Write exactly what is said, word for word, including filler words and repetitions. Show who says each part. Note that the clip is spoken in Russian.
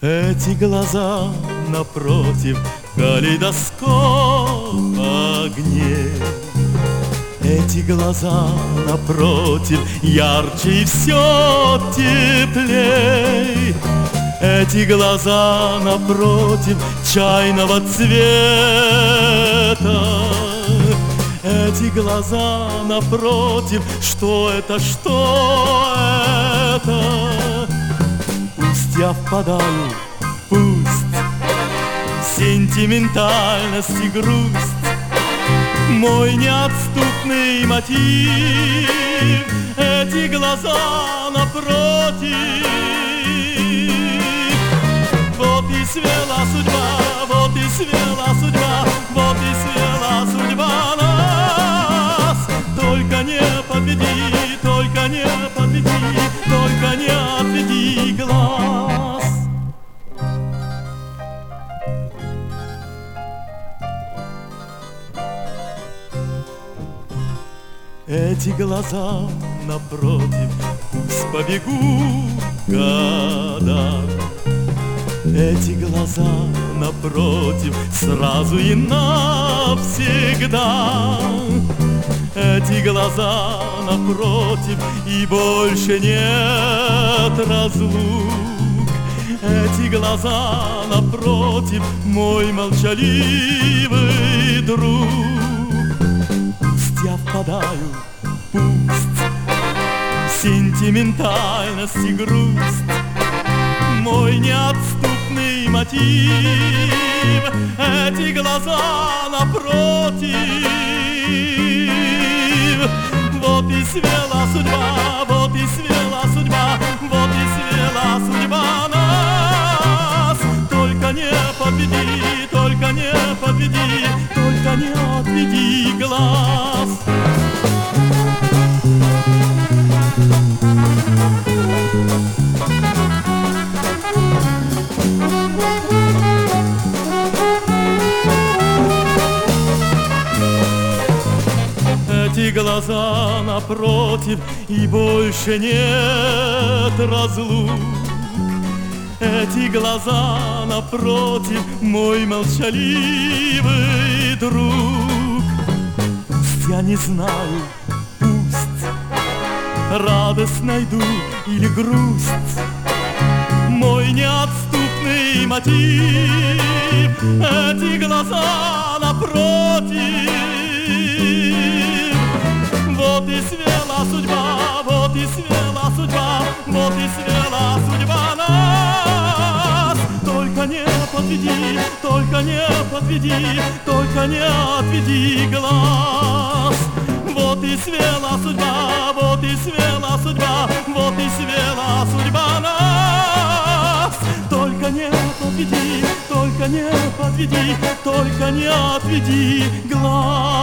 Speaker 1: Эти глаза напротив, калейдоскоп огней. Эти глаза напротив, ярче и все теплей. Эти глаза напротив, чайного цвета. Эти глаза напротив, что это, что это? Пусть я впадаю, пусть сентиментальность и грусть мой неотступный мотив. Эти глаза напротив. Вот и свела судьба, вот и свела судьба, вот и свела судьба нас. Только не подведи, только не подведи, только не отведи глаз. Эти глаза напротив, пусть побегут года. Эти глаза напротив, сразу и навсегда. Эти глаза напротив, и больше нет разлук. Эти глаза напротив, мой молчаливый друг. Пусть я впадаю, пусть сентиментальность и грусть мой неотступный мотив. Эти глаза напротив. Вот и свела судьба, вот и свела судьба, вот и свела судьба нас. Только не подведи, только не подведи, только не отведи глаз. Эти глаза напротив, и больше нет разлук. Эти глаза напротив, мой молчаливый друг. Пусть я не знаю, пусть радость найду или грусть, мой неотступный мотив. Эти глаза напротив. Вот и свела судьба, вот и свела судьба, вот и свела судьба нас. Только не подведи, только не подведи, только не отведи глаз. Вот и свела судьба, вот и свела судьба, вот и свела судьба нас. Только не подведи, только не подведи, только не отведи глаз.